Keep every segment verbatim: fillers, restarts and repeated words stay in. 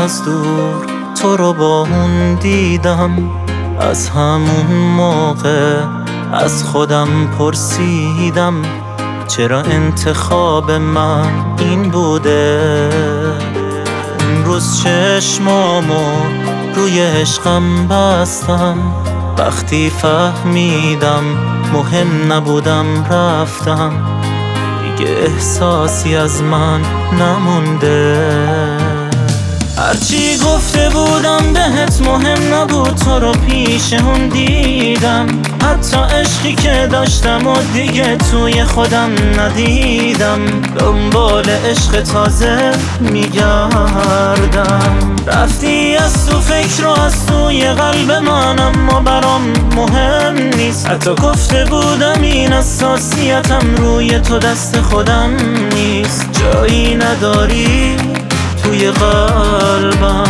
از دور تو رو با اون دیدم. از همون موقع از خودم پرسیدم چرا انتخاب من این بوده. اون روز چشمامو روی عشقم بستم، وقتی فهمیدم مهم نبودم رفتم، دیگه احساسی از من نمونده. هرچی گفته بودم بهت مهم نبود، تو رو پیش اون دیدم. حتی عشقی که داشتم و دیگه توی خودم ندیدم. دنبال عشق تازه میگردم. رفتی از تو فکر و از توی قلب من، اما برام مهم نیست. حتی گفته بودم این حساسیتم روی تو دست خودم نیست. جایی نداری توی قلبم.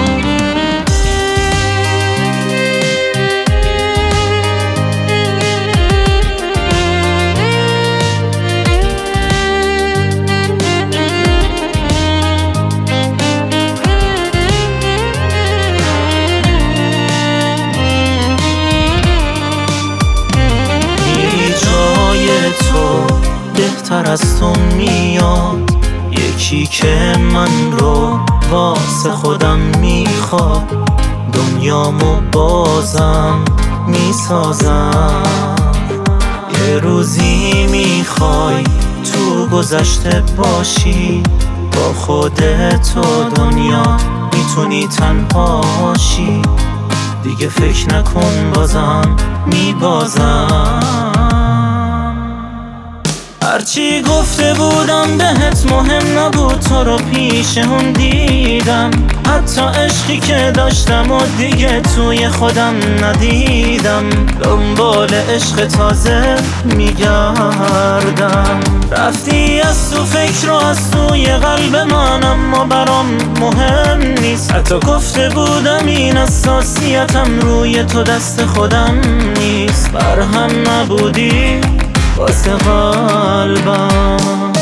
بی جای تو بهتر از تو میاد یکی که من رو واسه خودم میخواد. دنیامو بازم میسازم. یه روزی میخوای تو گذشته باشی، با خودت و دنیا میتونی تنها باشی. دیگه فکر نکن بازم میبازم. هرچی گفته بودم بهت مهم نبود، تو رو پیش اون دیدم. حتی عشقی که داشتم و دیگه توی خودم ندیدم. دنبال عشق تازه میگردم. رفتی از تو فکر و از توی قلب من، اما برام مهم نیست. حتی گفته بودم این حساسیتم روی تو دست خودم نیست. بر هم نبودی واسه قلبم.